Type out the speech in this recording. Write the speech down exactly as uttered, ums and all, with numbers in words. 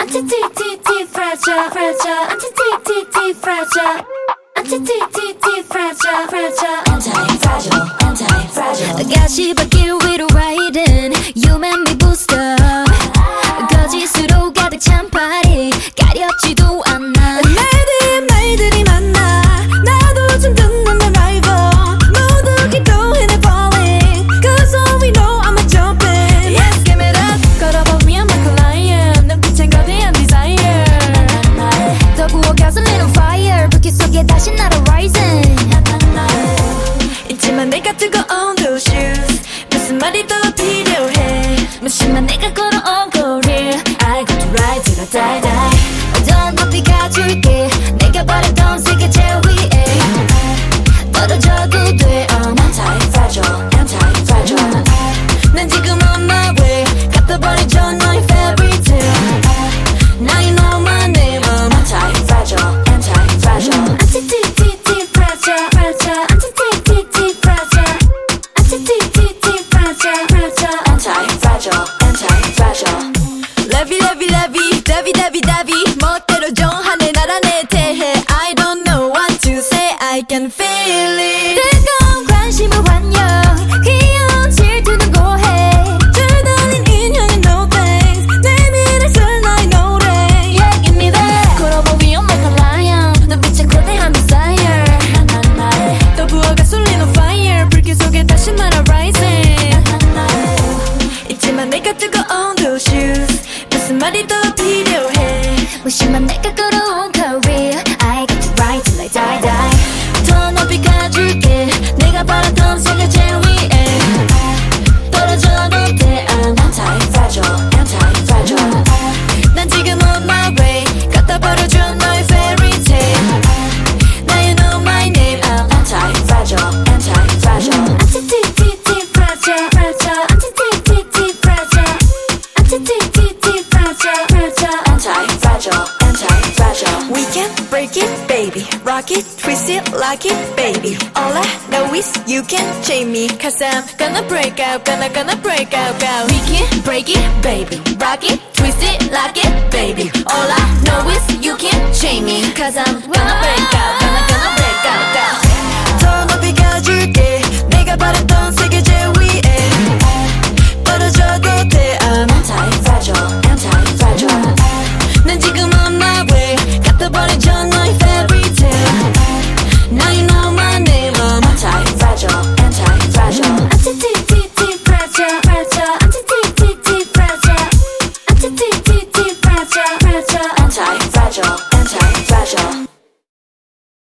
Anti-T-T-T fragile, fragile. Anti-T-T-T fragile. Anti-T-T-T fragile, fragile. Anti-fragile, anti-fragile. 가시밭길 위로 riding You make me boost up 거짓으로 가득 찬 party 가렵지도 않아 말들이 말들이 많아 나도 좀 듣는 내 rival 모두 기도해 내 falling Cause all we know I'm a jumping Yes, give it up 걸어봐 we are my client 눈빛엔 거대한 desire 더 부어 가솔린 on fire 불길 속에 다시 날아 rising 있지만 내가 뜨거운 those shoes 무슨 말이 더 필요해 무심한 내가 걸어온 거리 I got to ride till I die die 더 높이 가줄게 내가 바랬던 세계 제일 위에 떨어져도 돼 I'm Anti-fragile, anti-fragile 난 지금 on my way 갚아버리죠 너의 fairy tale Now you know my name I'm Anti-fragile, anti-fragile Anti-T-T-T fragile, fragile Anti-T-T-T fragile Anti-T-T-T fragile, fragile Anti-fragile, anti-fragile Lovey, lovey, lovey Davi, davi, davi 멋대로 정하네 나라 내 대해 I don't know what to say I can feel it 뜨거운 관심을 환영 귀여운 질투는 고해 줄다린 인형은 no thanks 내 미래설 나의 노래 Yeah, give me that 걸어봐 we on my lion 눈빛에 거대한 desire 더 부어 가솔린 on fire 불길 속에 다시 날아 rising 있지만 내가 뜨거운 those shoes 무슨 말이 더 필요해 무심한 내가 걸어온 career I get to ride till I die die 더 높이 가줄게 내가 바랐던 세계 제일 위에 떨어져도 돼 I'm Anti-fragile, anti-fragile 난 지금 on my way 갖다 버려줘 너의 fairy tale Now you know my name I'm Anti-fragile, anti-fragile Anti-T-T-T fragile, fragile Anti-T-T-T fragile Anti-T-T-T fragile, fragile Anti-fragile, anti-fragile We can break it, baby Rock it, twist it, lock it, baby All I know is you can chain me Cause I'm gonna break out, gonna, gonna break out, out We can break it, baby Rock it, twist it, lock it, baby All I know is you can't chain me Cause I'm gonna break out, gonna, gonna break out, out 더 높이 가줄게 내가 바랬던 세계 제일 위에 떨어져도 돼 I'm anti-fragile, anti-fragile 난 지금 on my way 갖다 버리죠 너의 fairy tale Now you know my name I'm Anti-fragile, anti-fragile Anti-T-T-T fragile, fragile Anti-T-T-T fragile Anti-T-T-T fragile, fragile Anti-fragile, anti-fragile